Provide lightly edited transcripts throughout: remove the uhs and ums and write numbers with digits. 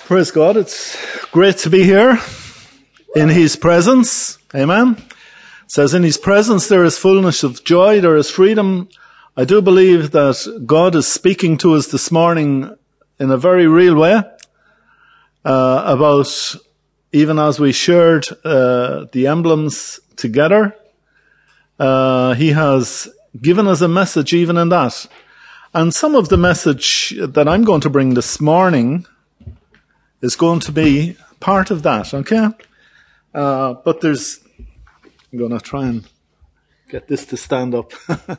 Praise God. It's great to be here in His presence. Amen. It says in His presence there is fullness of joy, there is freedom. I do believe that God is speaking to us this morning in a very real way about, even as we shared the emblems together, He has given us a message even in that. And some of the message that I'm going to bring this morning is going to be part of that, okay? But I'm going to try and get this to stand up.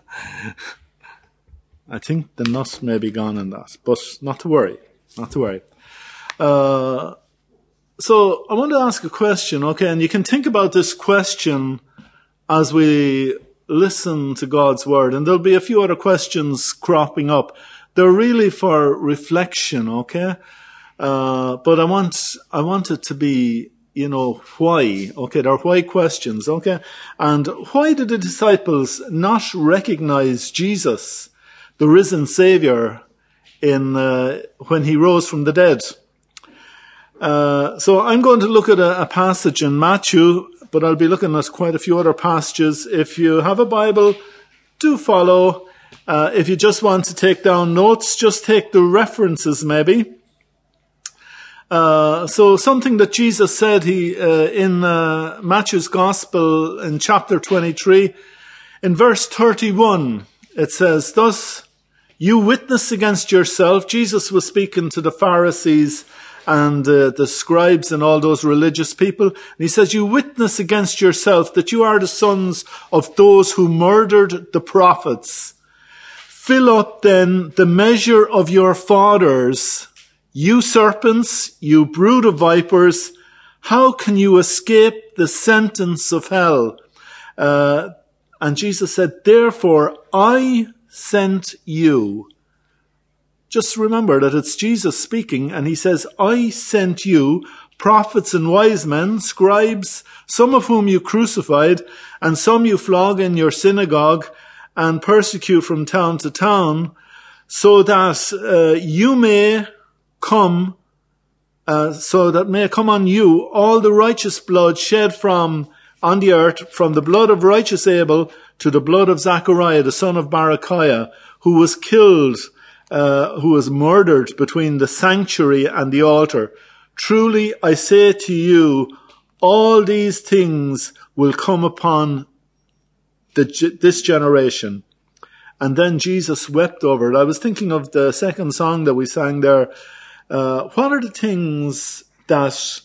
I think the nut may be gone in that, but not to worry, not to worry. So I want to ask a question, okay? And you can think about this question as we listen to God's word, and there'll be a few other questions cropping up. They're really for reflection, okay? But I want it to be, why? Okay, they're why questions, okay? And why did the disciples not recognize Jesus, the risen Savior, when He rose from the dead? So I'm going to look at a passage in Matthew, but I'll be looking at quite a few other passages. If you have a Bible, do follow. If you just want to take down notes, just take the references maybe. So something that Jesus said in Matthew's Gospel in chapter 23, in verse 31, it says, "Thus you witness against yourself." Jesus was speaking to the Pharisees and the scribes and all those religious people. And He says, "You witness against yourself that you are the sons of those who murdered the prophets. Fill up then the measure of your fathers. You serpents, you brood of vipers, how can you escape the sentence of hell?" And Jesus said, "Therefore I sent you." Just remember that it's Jesus speaking, and He says, "I sent you, prophets and wise men, scribes, some of whom you crucified, and some you flog in your synagogue and persecute from town to town, so that you may come, so that may come on you all the righteous blood shed on the earth, from the blood of righteous Abel to the blood of Zachariah, the son of Barachiah, who was killed, who was murdered between the sanctuary and the altar. Truly I say to you, all these things will come upon this generation." And then Jesus wept over it. I was thinking of the second song that we sang there. What are the things that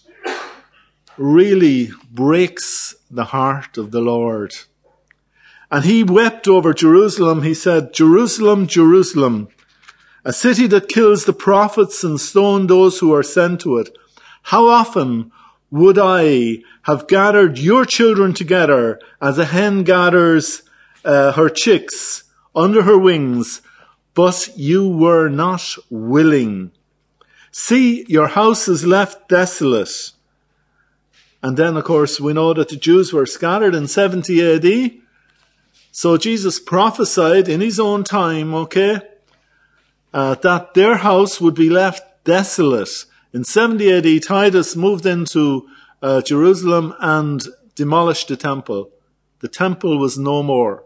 really breaks the heart of the Lord? And He wept over Jerusalem. He said, "Jerusalem, Jerusalem, a city that kills the prophets and stones those who are sent to it. How often would I have gathered your children together as a hen gathers her chicks under her wings, but you were not willing. See, your house is left desolate." And then, of course, we know that the Jews were scattered in 70 AD. So Jesus prophesied in His own time, okay, that their house would be left desolate. In 70 AD, Titus moved into Jerusalem and demolished the temple. The temple was no more.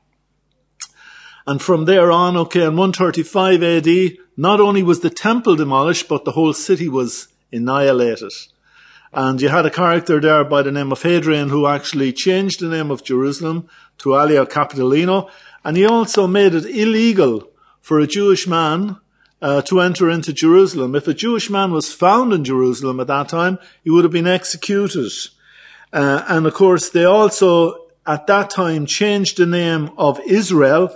And from there on, okay, in 135 AD, not only was the temple demolished, but the whole city was annihilated. And you had a character there by the name of Hadrian who actually changed the name of Jerusalem to Alia Capitolino. And he also made it illegal for a Jewish man to enter into Jerusalem. If a Jewish man was found in Jerusalem at that time, he would have been executed. And of course, they also at that time changed the name of Israel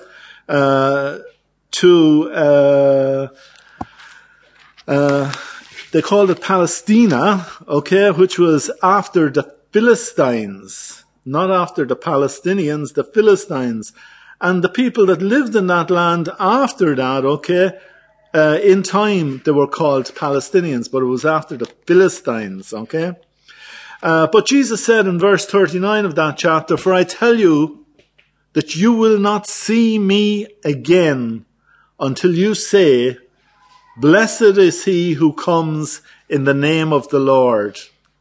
they called it Palestina, okay, which was after the Philistines, not after the Palestinians, the Philistines. And the people that lived in that land after that, okay, in time they were called Palestinians, but it was after the Philistines, okay. But Jesus said in verse 39 of that chapter, "For I tell you that you will not see me again until you say, Blessed is he who comes in the name of the Lord.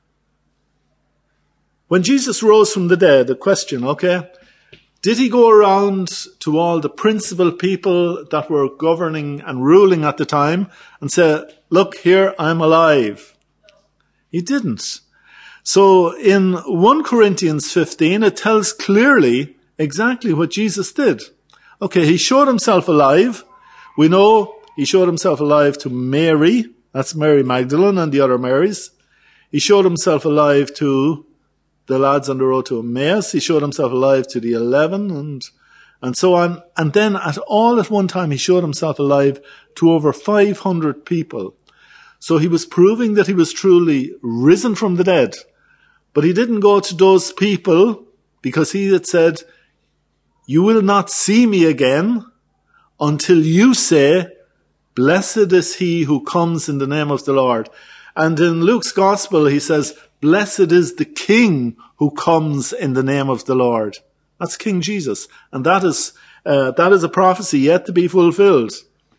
When Jesus rose from the dead, the question, okay, did he go around to all the principal people that were governing and ruling at the time and say, look, here, I'm alive? He didn't. So in 1 Corinthians 15, it tells clearly exactly what Jesus did. Okay, he showed himself alive. We know he showed himself alive to Mary. That's Mary Magdalene and the other Marys. He showed himself alive to the lads on the road to Emmaus. He showed himself alive to the 11 and so on. And then at one time, he showed himself alive to over 500 people. So he was proving that he was truly risen from the dead. But he didn't go to those people because he had said, you will not see me again until you say, blessed is he who comes in the name of the Lord. And in Luke's gospel, he says, blessed is the King who comes in the name of the Lord. That's King Jesus. And that is a prophecy yet to be fulfilled.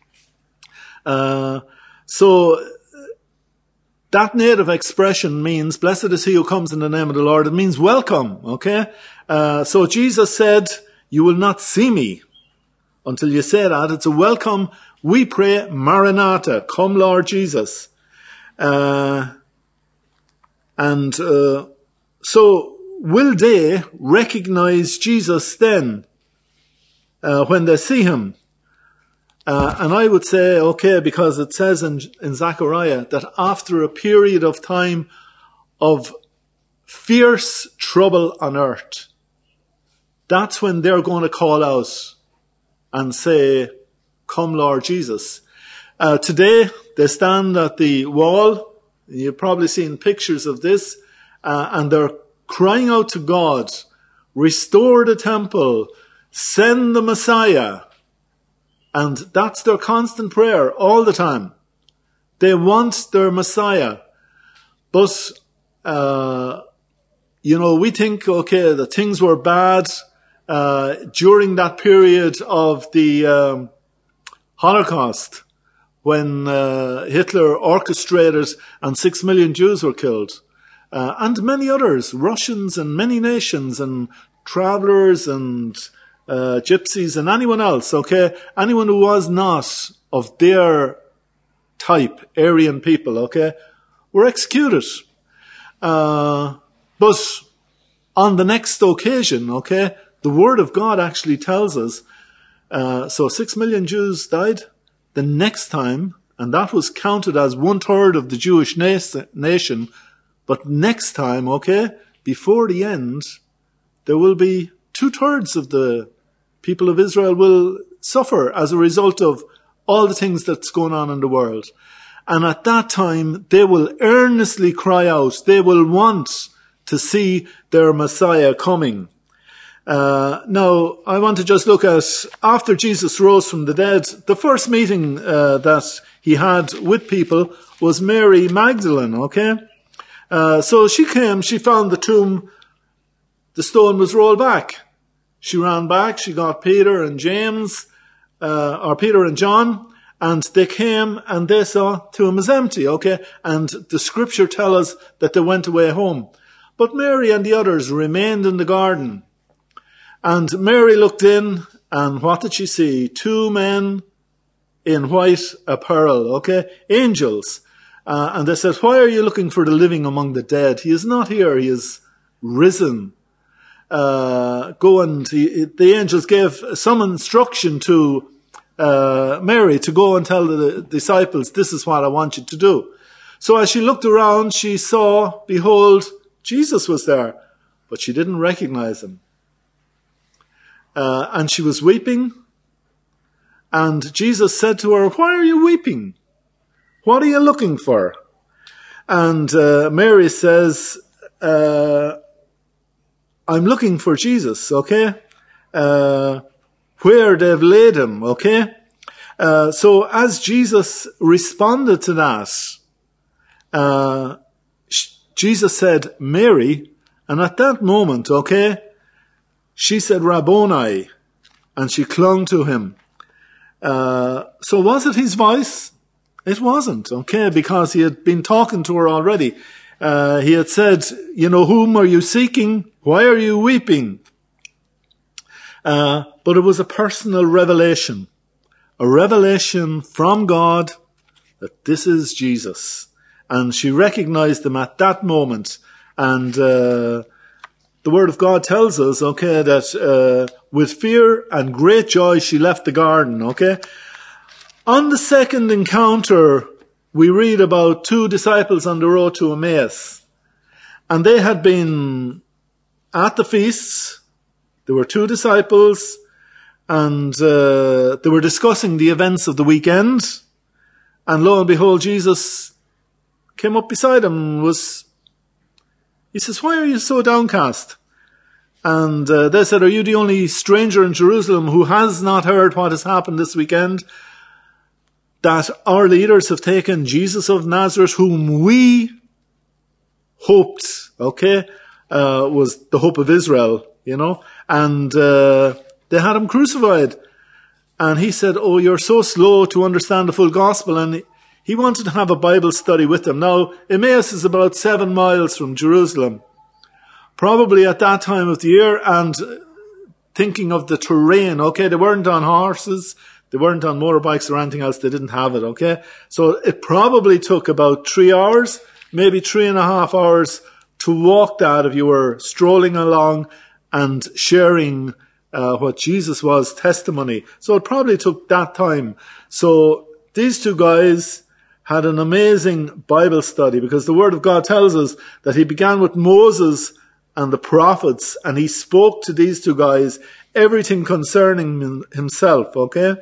So that native expression means, blessed is he who comes in the name of the Lord. It means welcome, okay? So Jesus said, you will not see me until you say that. It's a welcome. We pray, Maranatha, come Lord Jesus. So will they recognize Jesus then when they see him? And I would say, okay, because it says in Zechariah that after a period of time of fierce trouble on earth, that's when they're going to call out and say, come Lord Jesus. Today, they stand at the wall. You've probably seen pictures of this. And they're crying out to God, restore the temple, send the Messiah. And that's their constant prayer all the time. They want their Messiah. But, we think, okay, that things were bad during that period of the Holocaust when Hitler orchestrated and 6 million Jews were killed. And many others, Russians and many nations and travelers and gypsies and anyone else, okay? Anyone who was not of their type, Aryan people, okay, were executed. But on the next occasion, okay, the Word of God actually tells us, so 6 million Jews died. The next time, and that was counted as 1/3 of the Jewish nation, but next time, okay, before the end, there will be 2/3 of the people of Israel will suffer as a result of all the things that's going on in the world. And at that time, they will earnestly cry out. They will want to see their Messiah coming. Now, I want to just look at, after Jesus rose from the dead, the first meeting that he had with people was Mary Magdalene, okay? So she came, she found the tomb, the stone was rolled back. She ran back, she got Peter and James, or Peter and John, and they came and they saw the tomb was empty, okay? And the scripture tells us that they went away home. But Mary and the others remained in the garden. And Mary looked in, and what did she see? 2 men in white apparel, okay? Angels. And they said, why are you looking for the living among the dead? He is not here, he is risen. The angels gave some instruction to Mary to go and tell the disciples, this is what I want you to do. So as she looked around, she saw, behold, Jesus was there, but she didn't recognize him. And she was weeping, and Jesus said to her, why are you weeping? What are you looking for? And Mary says, I'm looking for Jesus, okay? Where they've laid him, okay? So as Jesus responded to that, Jesus said, Mary, and at that moment, okay, she said, Rabboni, and she clung to him. So was it his voice? It wasn't, okay, because he had been talking to her already. He had said, whom are you seeking? Why are you weeping? But it was a personal revelation. A revelation from God that this is Jesus. And she recognized him at that moment. And the Word of God tells us, okay, that with fear and great joy she left the garden, okay? On the second encounter, we read about two disciples on the road to Emmaus. And they had been at the feasts. There were two disciples, and they were discussing the events of the weekend. And lo and behold, Jesus came up beside them. He says, "Why are you so downcast?" And they said, "Are you the only stranger in Jerusalem who has not heard what has happened this weekend? That our leaders have taken Jesus of Nazareth, whom we hoped, was the hope of Israel, and they had him crucified." And he said, "Oh, you're so slow to understand the full gospel." And he wanted to have a Bible study with them. Now, Emmaus is about 7 miles from Jerusalem. Probably at that time of the year, and thinking of the terrain, they weren't on horses, they weren't on motorbikes or anything else, they didn't have it, So it probably took about 3 hours, maybe 3.5 hours to walk that if you were strolling along and sharing what Jesus was, testimony. So it probably took that time. So these two guys had an amazing Bible study, because the Word of God tells us that he began with Moses and the prophets, and he spoke to these two guys everything concerning himself,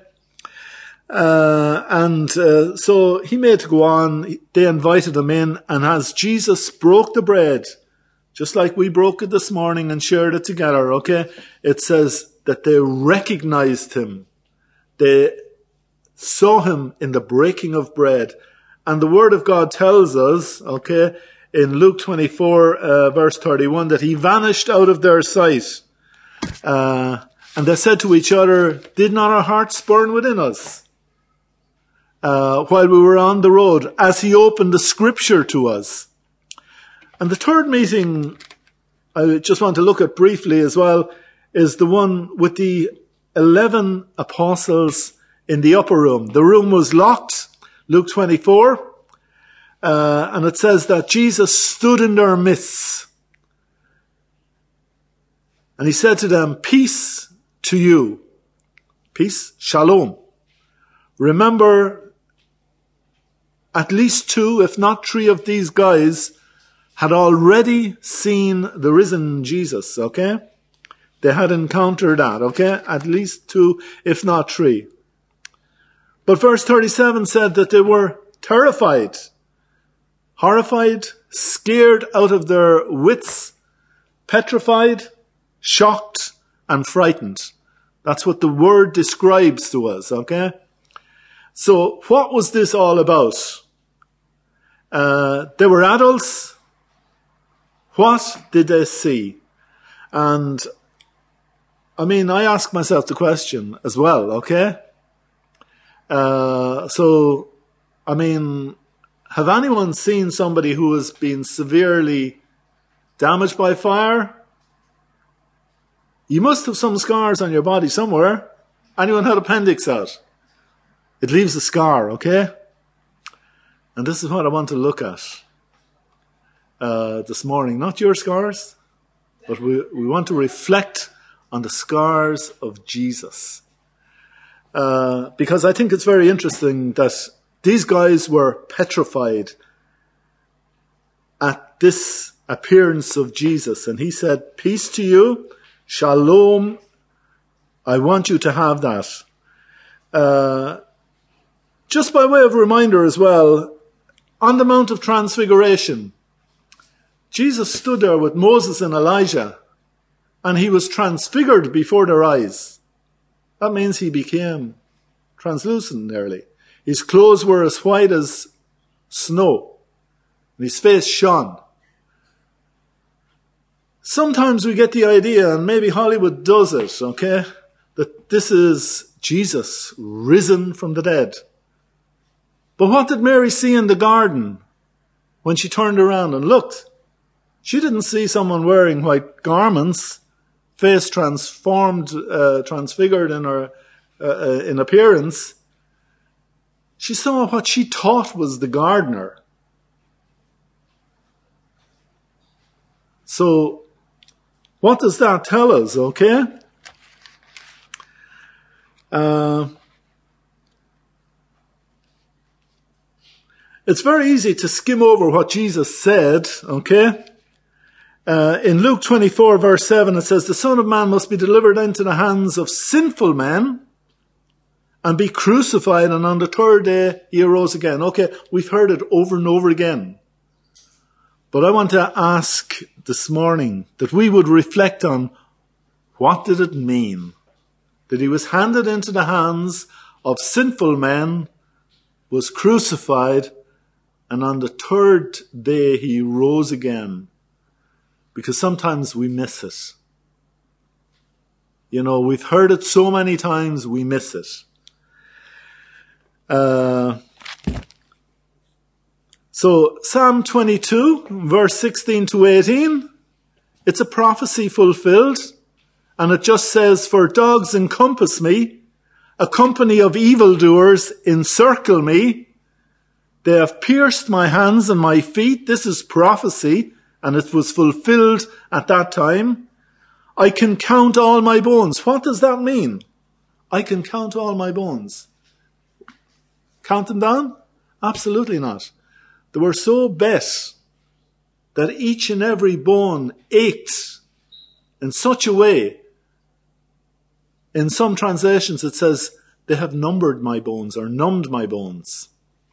so he made to go on. They invited him in, and as Jesus broke the bread, just like we broke it this morning and shared it together, it says that they recognized him. They saw him in the breaking of bread. And the Word of God tells us, in Luke 24, verse 31, that he vanished out of their sight. And they said to each other, "Did not our hearts burn within us while we were on the road, as he opened the scripture to us?" And the third meeting I just want to look at briefly as well is the one with the 11 apostles in the upper room. The room was locked, Luke 24, and it says that Jesus stood in their midst. And he said to them, "Peace to you." Peace, shalom. Remember, at least 2, if not 3 of these guys had already seen the risen Jesus, They had encountered that, At least 2, if not 3. But verse 37 said that they were terrified, horrified, scared out of their wits, petrified, shocked, and frightened. That's what the word describes to us, So what was this all about? They were adults. What did they see? And I ask myself the question as well, have anyone seen somebody who has been severely damaged by fire? You must have some scars on your body somewhere. Anyone had appendix out? It leaves a scar, And this is what I want to look at this morning. Not your scars, but we want to reflect on the scars of Jesus. Because I think it's very interesting that these guys were petrified at this appearance of Jesus. And he said, "Peace to you, shalom, I want you to have that." Just by way of reminder as well, on the Mount of Transfiguration, Jesus stood there with Moses and Elijah, and he was transfigured before their eyes. That means he became translucent nearly. His clothes were as white as snow, and his face shone. Sometimes we get the idea, and maybe Hollywood does it, that this is Jesus risen from the dead. But what did Mary see in the garden when she turned around and looked? She didn't see someone wearing white garments, face transfigured in her in appearance. She saw what she thought was the gardener. So, what does that tell us, okay? It's very easy to skim over what Jesus said, okay? In Luke 24 verse 7 it says, the Son of Man must be delivered into the hands of sinful men and be crucified, and on the third day he arose again. Okay, we've heard it over and over again. But I want to ask this morning that we would reflect on, what did it mean that he was handed into the hands of sinful men, was crucified, and on the third day he rose again? Because sometimes we miss it. You know, we've heard it so many times, we miss it. So Psalm 22, verse 16 to 18, it's a prophecy fulfilled. And it just says, for dogs encompass me, a company of evildoers encircle me. They have pierced my hands and my feet. This is prophecy, and it was fulfilled at that time. I can count all my bones. What does that mean? I can count all my bones. Count them down? Absolutely not. They were so bent that each and every bone ached in such a way. In some translations it says, they have numbered my bones or numbed my bones.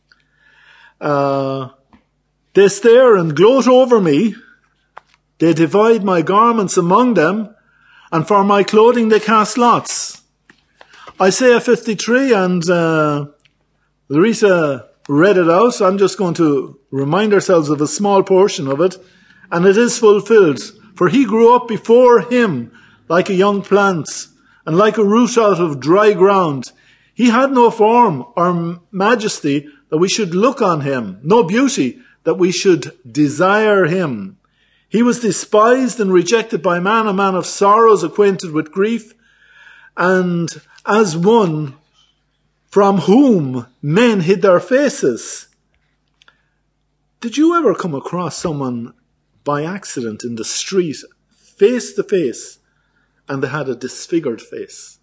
They stare and gloat over me. They divide my garments among them, and for my clothing they cast lots. Isaiah 53, and Larissa read it out. I'm just going to remind ourselves of a small portion of it. And it is fulfilled. For he grew up before him like a young plant, and like a root out of dry ground. He had no form or majesty that we should look on him, no beauty that we should desire him. He was despised and rejected by man, a man of sorrows, acquainted with grief, and as one from whom men hid their faces. Did you ever come across someone by accident in the street, face to face, and they had a disfigured face?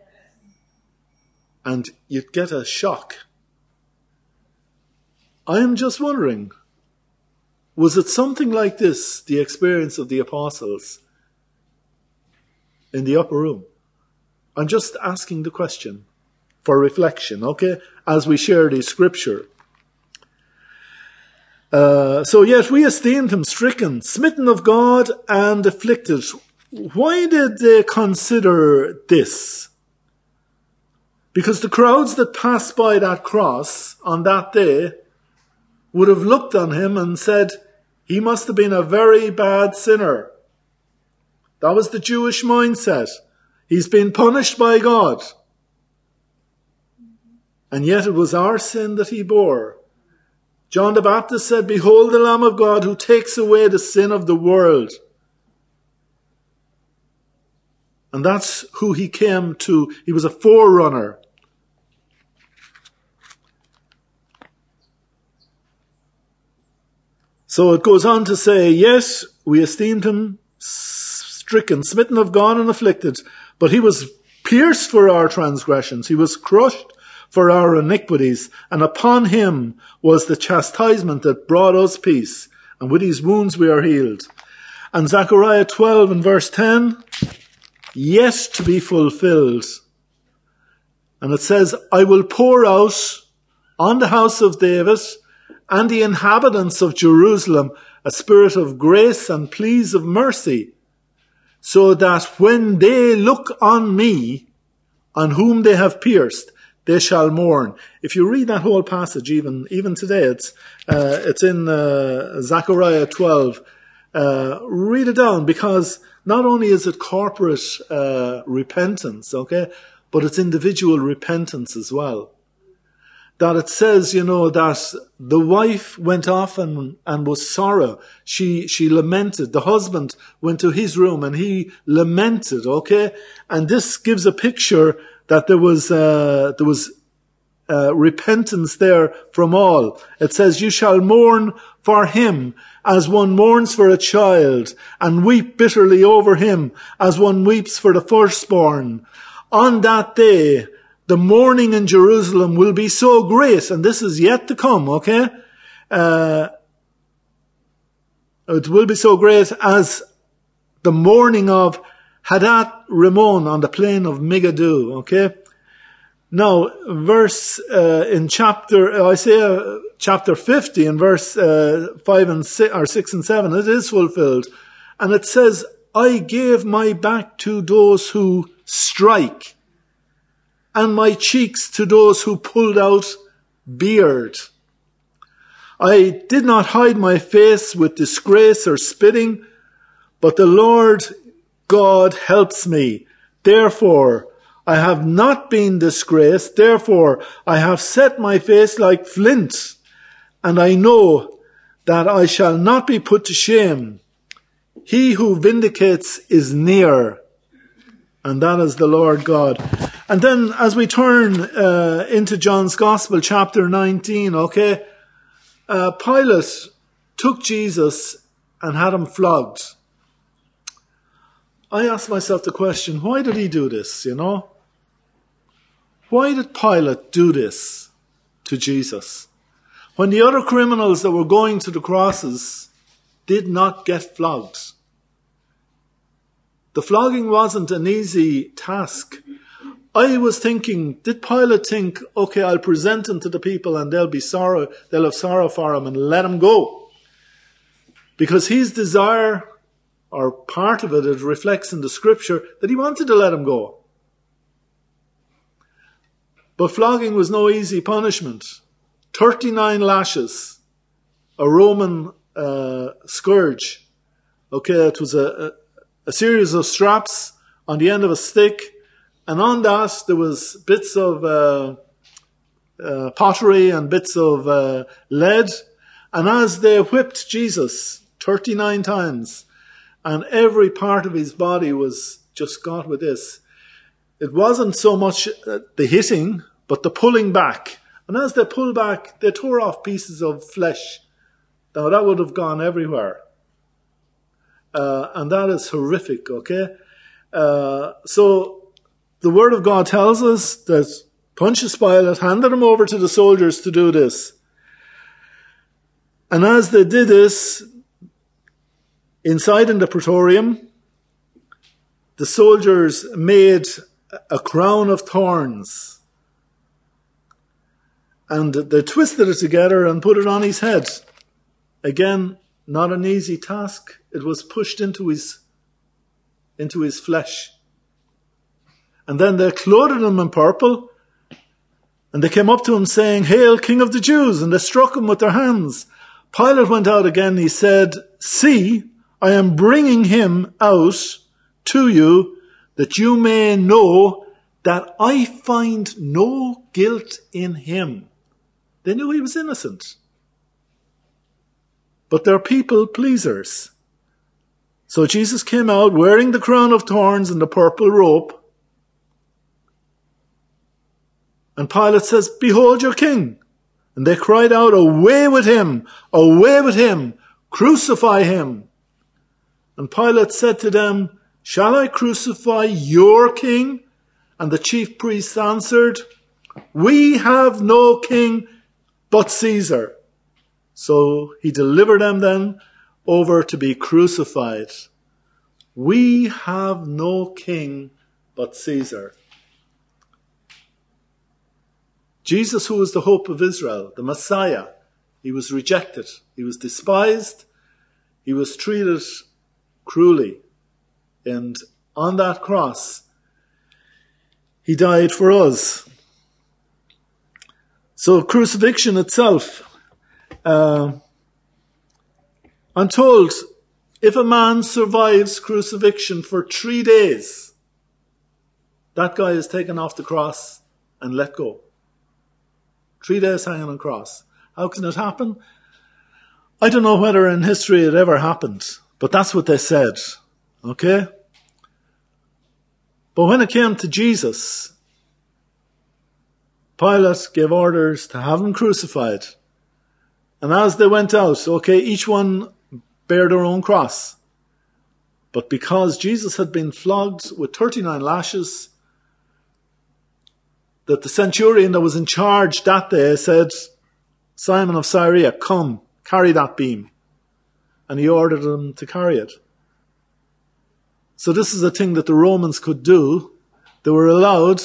And you'd get a shock. I am just wondering, was it something like this, the experience of the apostles in the upper room? I'm just asking the question for reflection, okay, as we share the scripture. So yet we esteemed him stricken, smitten of God, and afflicted. Why did they consider this? Because the crowds that passed by that cross on that day would have looked on him and said, he must have been a very bad sinner. That was the Jewish mindset. He's been punished by God. And yet it was our sin that he bore. John the Baptist said, behold the Lamb of God who takes away the sin of the world. And that's who he came to. He was a forerunner. So it goes on to say, yes, we esteemed him stricken, smitten of God and afflicted, but he was pierced for our transgressions. He was crushed for our iniquities, and upon him was the chastisement that brought us peace, and with his wounds we are healed. And Zechariah 12 and verse 10, yet to be fulfilled. And it says, I will pour out on the house of David and the inhabitants of Jerusalem a spirit of grace and pleas of mercy, so that when they look on me, on whom they have pierced, they shall mourn. If you read that whole passage, even today, it's in Zechariah 12. Read it down, because not only is it corporate repentance, okay, but it's individual repentance as well. that it says, that the wife went off and was sorrow. She lamented. The husband went to his room and he lamented, okay? And this gives a picture that there was repentance there from all. It says, you shall mourn for him as one mourns for a child, and weep bitterly over him as one weeps for the firstborn. On that day, the mourning in Jerusalem will be so great, and this is yet to come, okay? It will be so great as the mourning of Hadad Rimmon on the plain of Megiddo, okay? Now, verse in Isaiah chapter 50, in verse 5 and 6 and 7, it is fulfilled, and it says, I gave my back to those who strike, and my cheeks to those who pulled out beard. I did not hide my face with disgrace or spitting, but the Lord God helps me. Therefore, I have not been disgraced. Therefore, I have set my face like flint, and I know that I shall not be put to shame. He who vindicates is near, and that is the Lord God. And then as we turn into John's Gospel, chapter 19, okay, Pilate took Jesus and had him flogged. I asked myself the question, why did he do this, Why did Pilate do this to Jesus? When the other criminals that were going to the crosses did not get flogged. The flogging wasn't an easy task. I was thinking, did Pilate think, okay, I'll present him to the people and they'll have sorrow for him and let him go? Because his desire, or part of it reflects in the scripture, that he wanted to let him go. But flogging was no easy punishment. 39 lashes, a Roman scourge. Okay, it was a series of straps on the end of a stick, and on that there was bits of pottery and bits of lead. And as they whipped Jesus 39 times, and every part of his body was just got with this, it wasn't so much the hitting, but the pulling back. And as they pulled back, they tore off pieces of flesh. Now that would have gone everywhere. And that is horrific, okay? So the Word of God tells us that Pontius Pilate handed him over to the soldiers to do this. And as they did this, inside in the praetorium, the soldiers made a crown of thorns. And they twisted it together and put it on his head. Again, not an easy task. It was pushed into his flesh. And then they clothed him in purple. And they came up to him saying, "Hail, King of the Jews!" And they struck him with their hands. Pilate went out again. He said, "See, I am bringing him out to you, that you may know that I find no guilt in him." They knew he was innocent. But they're people pleasers. So Jesus came out wearing the crown of thorns and the purple robe. And Pilate says, "Behold your king." And they cried out, "Away with him! Away with him! Crucify him!" And Pilate said to them, "Shall I crucify your king?" And the chief priests answered, "We have no king but Caesar." So he delivered them then over to be crucified. We have no king but Caesar. Jesus, who was the hope of Israel, the Messiah, he was rejected. He was despised. He was treated cruelly. And on that cross, he died for us. So crucifixion itself, I'm told if a man survives crucifixion for 3 days, that guy is taken off the cross and let go. 3 days hanging on cross. How can it happen? I don't know whether in history it ever happened, but that's what they said. Okay? But when it came to Jesus, Pilate gave orders to have him crucified. And as they went out, okay, each one bare their own cross. But because Jesus had been flogged with 39 lashes, that the centurion that was in charge that day said, Simon of Cyrene, come, carry that beam. And he ordered him to carry it. So this is a thing that the Romans could do. They were allowed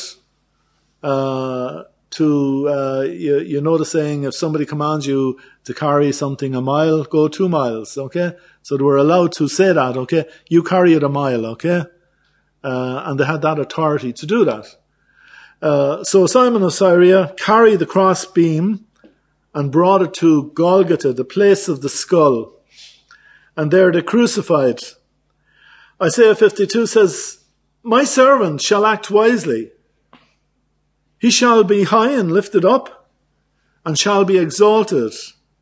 you know the saying, if somebody commands you to carry something a mile, go 2 miles, okay? So they were allowed to say that, okay? You carry it a mile, okay? And they had that authority to do that. So Simon of Cyrene carried the cross beam and brought it to Golgotha, the place of the skull. And there they crucified. Isaiah 52 says, my servant shall act wisely. He shall be high and lifted up, and shall be exalted.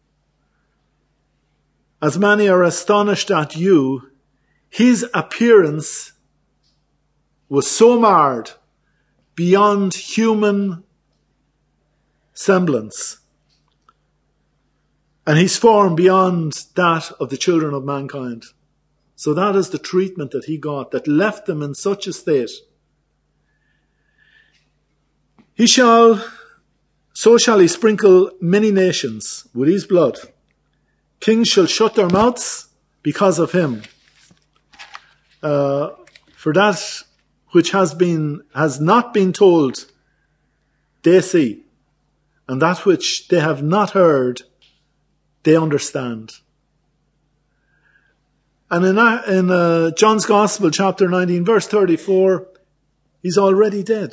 As many are astonished at you, his appearance was so marred beyond human semblance, and his form beyond that of the children of mankind. So that is the treatment that he got, that left them in such a state. So shall he sprinkle many nations with his blood. Kings shall shut their mouths because of him. For that which has not been told, they see. And that which they have not heard, they understand. And in John's Gospel, chapter 19, verse 34, he's already dead.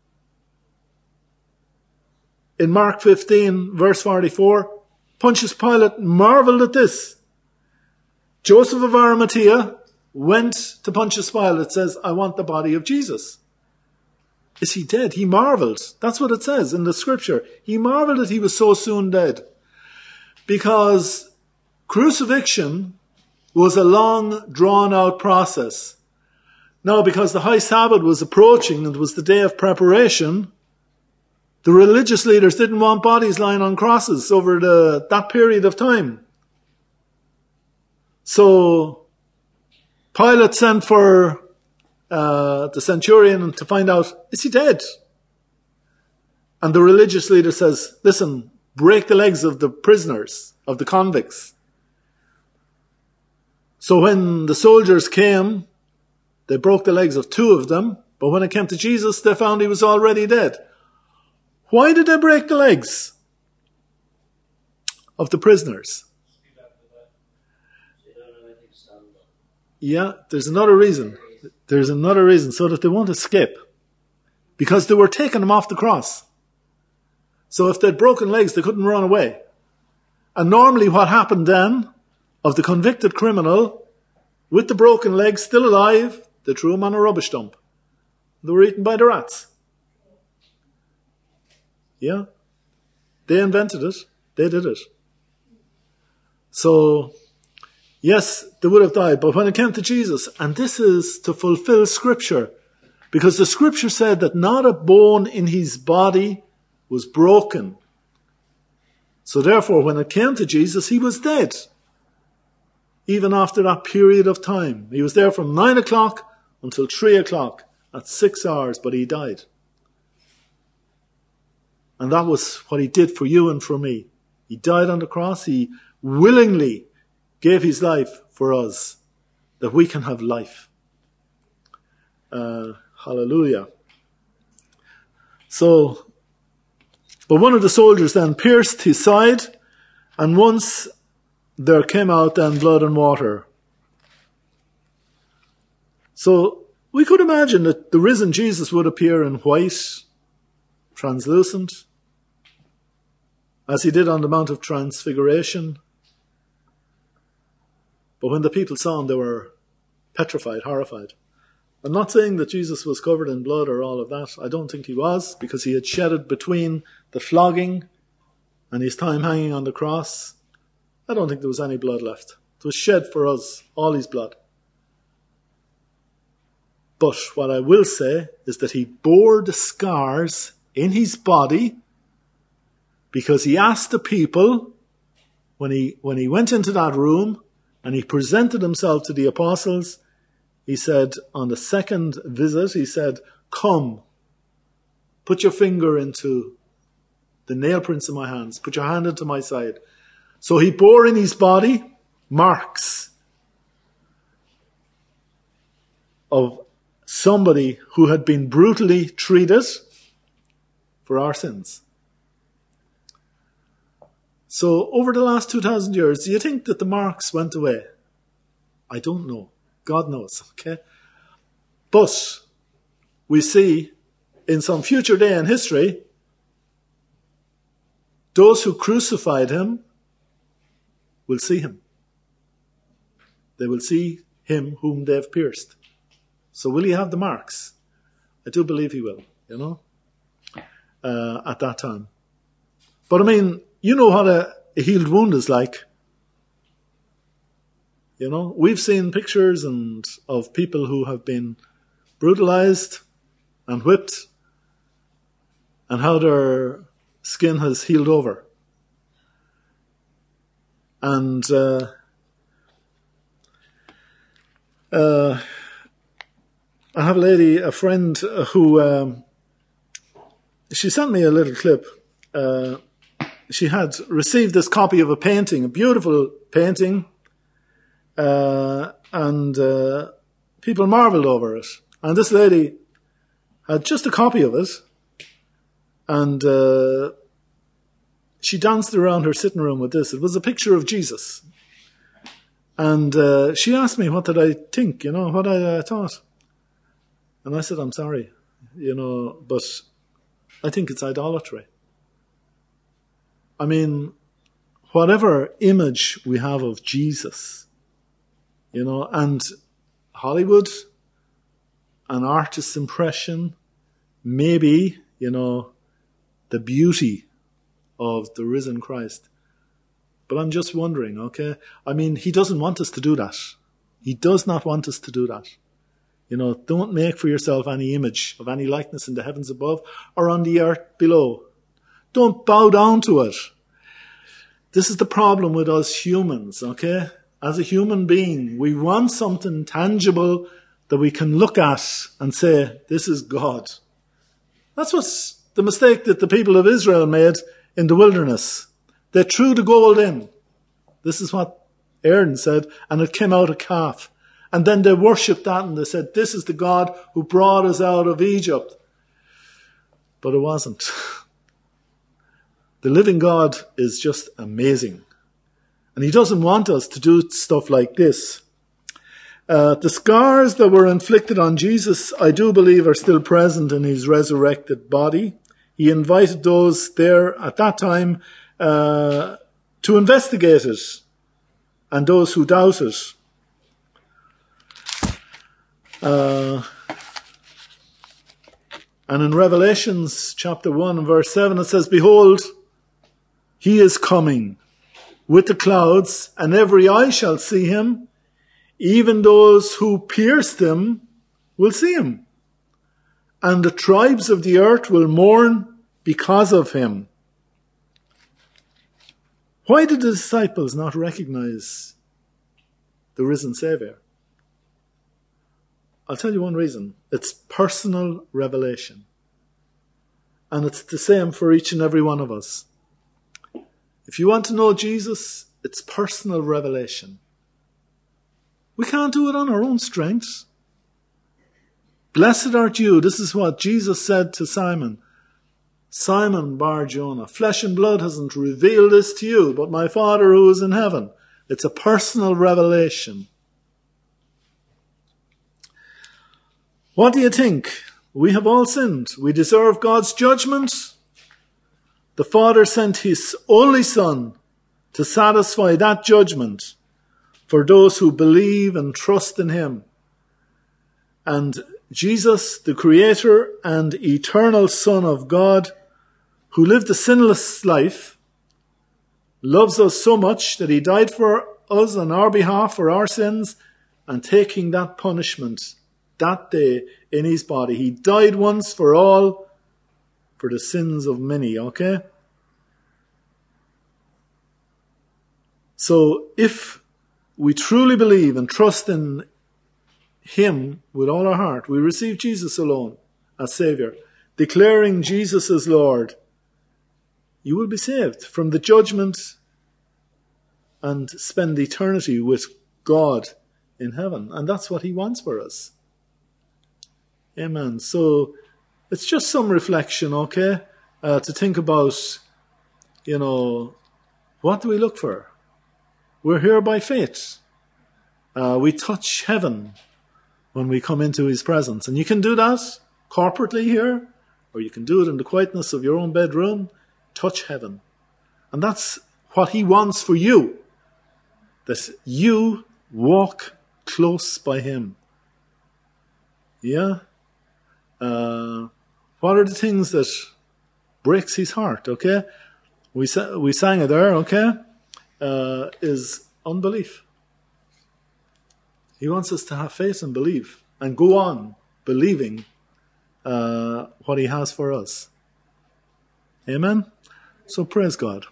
In Mark 15, verse 44, Pontius Pilate marveled at this. Joseph of Arimathea went to Pontius Pilate, says, I want the body of Jesus. Is he dead? He marveled. That's what it says in the scripture. He marveled that he was so soon dead. Because crucifixion was a long, drawn-out process. Now, because the High Sabbath was approaching and it was the day of preparation, the religious leaders didn't want bodies lying on crosses over that period of time. So Pilate sent for the centurion to find out, is he dead? And the religious leader says, listen, break the legs of the prisoners, of the convicts. So when the soldiers came, they broke the legs of 2 of them, but when it came to Jesus, they found he was already dead. Why did they break the legs of the prisoners? Yeah, there's another reason. There's another reason, so that they won't escape. Because they were taking them off the cross. So if they'd broken legs, they couldn't run away. And normally what happened then, of the convicted criminal, with the broken legs still alive, they threw him on a rubbish dump. They were eaten by the rats. Yeah. They invented it. They did it. So, yes, they would have died. But when it came to Jesus, and this is to fulfill Scripture, because the Scripture said that not a bone in his body was broken. So therefore, when it came to Jesus, he was dead. Even after that period of time. He was there from 9 o'clock until 3 o'clock. That's 6 hours, but he died. And that was what he did for you and for me. He died on the cross. He willingly gave his life for us, that we can have life. Hallelujah. So, but one of the soldiers then pierced his side, and once there came out then blood and water. So we could imagine that the risen Jesus would appear in white, translucent, as he did on the Mount of Transfiguration. But when the people saw him, they were petrified, horrified. I'm not saying that Jesus was covered in blood or all of that. I don't think he was, because he had shed it between the flogging and his time hanging on the cross, I don't think there was any blood left. It was shed for us, all his blood. But what I will say is that he bore the scars in his body because he asked the people, when he went into that room and he presented himself to the apostles, he said on the second visit, he said, "Come, put your finger into the nail prints in my hands, put your hand into my side." So he bore in his body marks of somebody who had been brutally treated for our sins. So over the last 2,000 years, do you think that the marks went away? I don't know. God knows, okay? But we see in some future day in history, those who crucified him will see him. They will see him whom they've pierced. So will he have the marks? I do believe he will, at that time. But I mean, you know what a healed wound is like. We've seen pictures of people who have been brutalized and whipped and how their skin has healed over. And I have a friend who, she sent me a little clip. She had received this copy of a painting, a beautiful painting, and people marveled over it. And this lady had just a copy of it, and she danced around her sitting room with this. It was a picture of Jesus. And she asked me, what did I think, what I thought. And I said, I'm sorry, but I think it's idolatry. I mean, whatever image we have of Jesus, and Hollywood, an artist's impression, maybe, the beauty of the risen Christ. But I'm just wondering, okay? I mean, he doesn't want us to do that. He does not want us to do that. Don't make for yourself any image of any likeness in the heavens above or on the earth below. Don't bow down to it. This is the problem with us humans, okay? As a human being, we want something tangible that we can look at and say, this is God. That's what's the mistake that the people of Israel made in the wilderness. They threw the gold in. This is what Aaron said, and it came out a calf. And then they worshipped that and they said, this is the God who brought us out of Egypt. But it wasn't. The living God is just amazing. And he doesn't want us to do stuff like this. The scars that were inflicted on Jesus, I do believe, are still present in his resurrected body. He invited those there at that time to investigate it, and those who doubted. And in Revelations chapter 1 and verse 7 it says, "Behold, he is coming with the clouds, and every eye shall see him, even those who pierced him will see him. And the tribes of the earth will mourn because of him." Why did the disciples not recognize the risen Savior? I'll tell you one reason. It's personal revelation. And it's the same for each and every one of us. If you want to know Jesus, it's personal revelation. We can't do it on our own strength. Blessed art you. This is what Jesus said to Simon. Simon Bar-Jonah, flesh and blood hasn't revealed this to you, but my Father who is in heaven. It's a personal revelation. What do you think? We have all sinned. We deserve God's judgment. The Father sent his only Son to satisfy that judgment for those who believe and trust in him. And Jesus, the Creator and eternal Son of God, who lived a sinless life, loves us so much that he died for us on our behalf for our sins, and taking that punishment that day in his body. He died once for all for the sins of many, okay? So if we truly believe and trust in him with all our heart, we receive Jesus alone as Saviour, declaring Jesus as Lord, you will be saved from the judgment and spend eternity with God in heaven. And that's what he wants for us. Amen. So it's just some reflection, okay, to think about, what do we look for? We're here by faith. We touch heaven when we come into his presence. And you can do that corporately here, or you can do it in the quietness of your own bedroom. Touch heaven. And that's what he wants for you, that you walk close by him. Yeah? What are the things that breaks his heart, okay? We sang it there, okay? Is unbelief. He wants us to have faith and believe and go on believing what he has for us. Amen? So praise God.